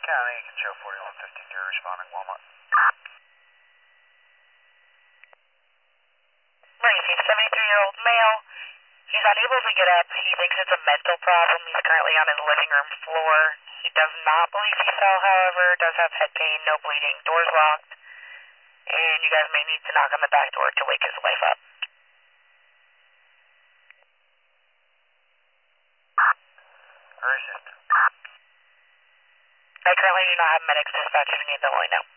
County, you can show 4152 responding Walmart. Emergency, 73-year-old male. He's unable to get up. He thinks it's a mental problem. He's currently on his living room floor. He does not believe he fell, however. Does have head pain, no bleeding. Door's locked. And you guys may need to knock on the back door to wake his wife up. Urgent. I currently do not have medics dispatched if you need them, let me know.